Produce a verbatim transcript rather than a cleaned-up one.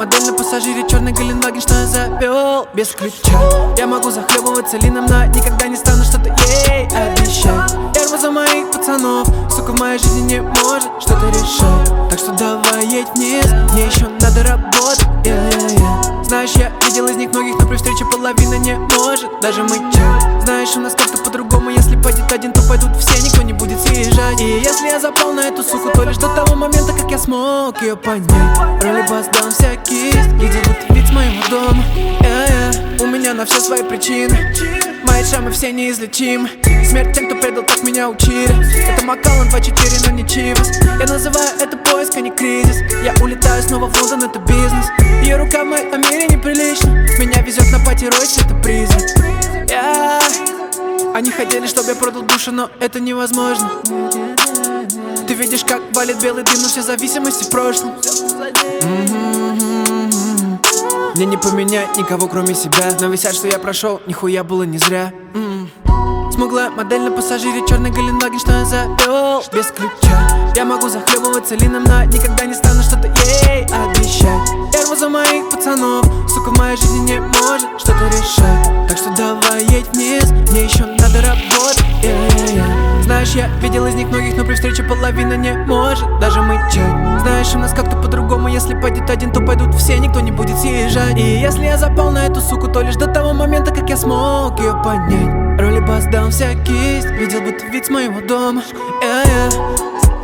модель на пассажире, черный Гелендваген, что я завел без ключа. Я могу захлебываться лином, но никогда не стану что-то ей обещать. Я рву за моих пацанов, сука, в моей жизни не может что-то решать. Так что давай едь вниз, мне еще надо работать, yeah, yeah, yeah. Знаешь, я видел из них многих, но при встрече половина не может даже мычать. Знаешь, у нас как-то по-другому, если пойдет один, то пойдут все, никто не будет съезжать. И если я запал на эту суку, то лишь до того момента, как я смог ее понять. Роли бас дам вся кисть, видел будто вид с моего дома, yeah, yeah. У меня на все свои причины, мои шрамы все неизлечимы. Смерть тем, кто предал, так меня учили. Это Макалан два четыре, но не Чивас. Я называю это поиск, а не кризис. Я улетаю снова в Лондон, это бизнес. Ее рука в моей мире неприлично. Меня везет на пати Ройс, это призрак, yeah. Они хотели, чтобы я продал душу, но это невозможно. Ты видишь, как валит белый дым, но все зависимости в прошлом. Мне не поменять никого, кроме себя. Но висят, что я прошел, нихуя было не зря. Смуглая модель на пассажире, черный Гелендваген, что я завел без ключа. Я могу захлебываться лином, но никогда не стану что-то ей обещать. Я рву за моих пацанов, сука, в моей жизни не может что-то решать. Так что давай едь вниз, мне еще надо работать, yeah, yeah, yeah. Знаешь, я видел из них многих, но при встрече половина не может даже мычать. Знаешь, у нас как-то по-другому, если пойдет один, то пойдут все, никто не будет съезжать. И если я запал на эту суку, то лишь до того момента, как я смог ее понять. Роли бас дам вся кисть, видел будто вид с моего дома, yeah, yeah.